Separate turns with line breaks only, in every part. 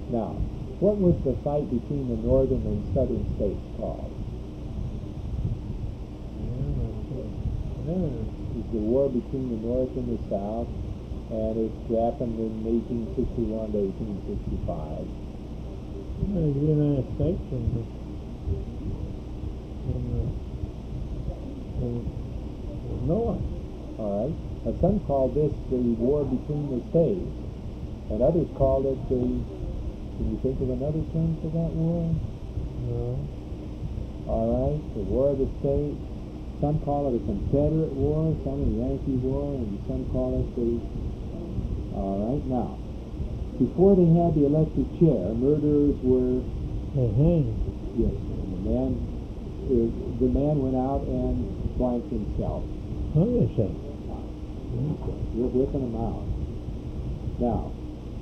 Now, what was the fight between the northern and southern states called? It's the war between the North and the South, and it happened in 1861 to 1865.
The United States and the North.
All right. Now, some called this the war between the states, and others called it the. Can you think of another term for that war?
No.
All right, the War of the States. Some call it a Confederate War, some a Yankee War, and some call it the... All right, now, before they had the electric chair, murderers were...
They hanged.
Yes, and the man went out and blanked himself.
Hung himself.
You're whipping them out. Now,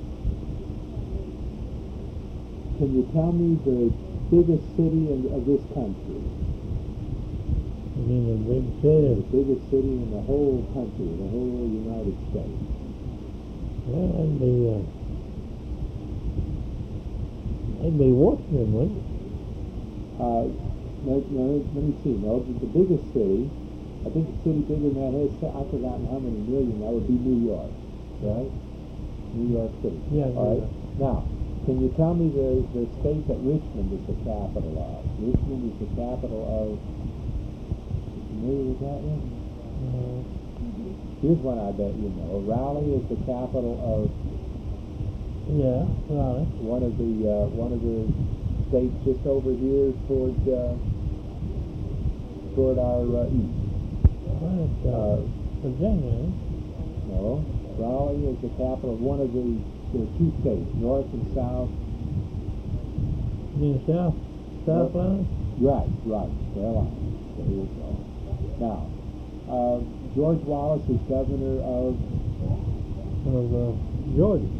can you tell me the biggest city of this country?
You mean the big city?
The biggest city in the whole country, the whole United States.
Well, that'd be Washington, wouldn't it?
Let me see. No, the biggest city, I think the city bigger than that has, I've forgotten how many million, that would be New York, right? New York City.
Yeah.
All right. Now, can you tell me the state that Richmond is the capital of? Richmond is the capital of... Familiar with that one? Here's one I bet you know. Raleigh is the capital of...
Yeah, Raleigh.
One of the states just over here toward our east.
Well, Virginia, eh?
No, Raleigh is the capital of one of the two states, North and South.
You mean South Carolina?
Right, Carolina. There you go. Now, George Wallace is governor of
Georgia.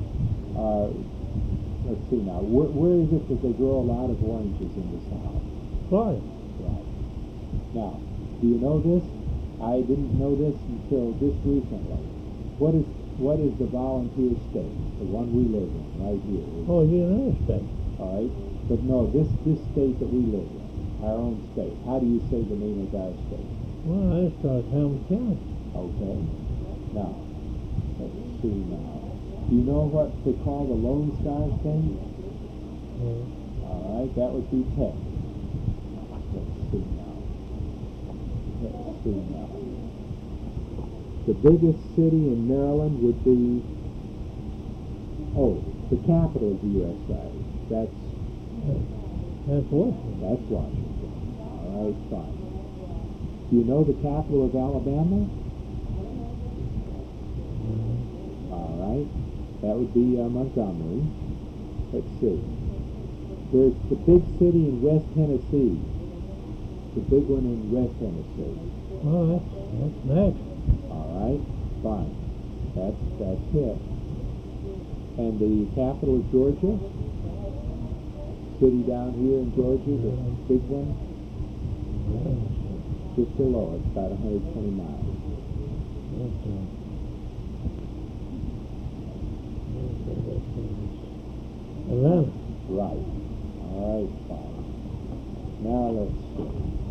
Let's see now. Where is it that they grow a lot of oranges in the South?
Florida.
Right. Now, do you know this? I didn't know this until just recently. What is the volunteer state? The one we live in, right here.
Oh, United States.
All right. But no, this state that we live in, our own state. How do you say the name of our state?
Well, I start Hamilton County.
Okay. Now, let's see now. Do you know what they call the Lone Star State? All right, that would be Texas. Let's see now. The biggest city in Maryland would be, the capital of the USA. That's
Washington.
That's Washington. All right, fine. Do you know the capital of Alabama? All right. That would be Montgomery. Let's see. There's the big city in West Tennessee. The big one in West Tennessee.
Oh, that's next.
All right, fine. That's it. And the capital of Georgia? City down here in Georgia, the big one? Just below it, about 120 miles.
Atlanta.
Right. All right, fine. Now let's see.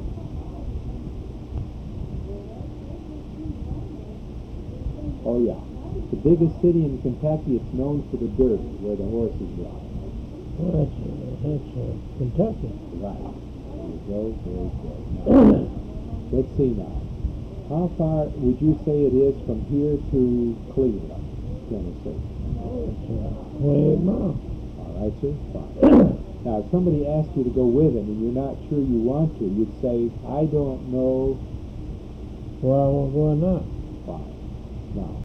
Oh yeah. The biggest city in Kentucky, it's known for the Derby, where the horses ride.
Well, that's Kentucky.
Right. There you go, very good. Now, let's see now. How far would you say it is from here to Cleveland, Tennessee?
It's 28 miles.
All right, sir. Fine. Now, if somebody asked you to go with him and you're not sure you want to, you'd say, I don't know.
Well, I won't go or not.
Fine. Now,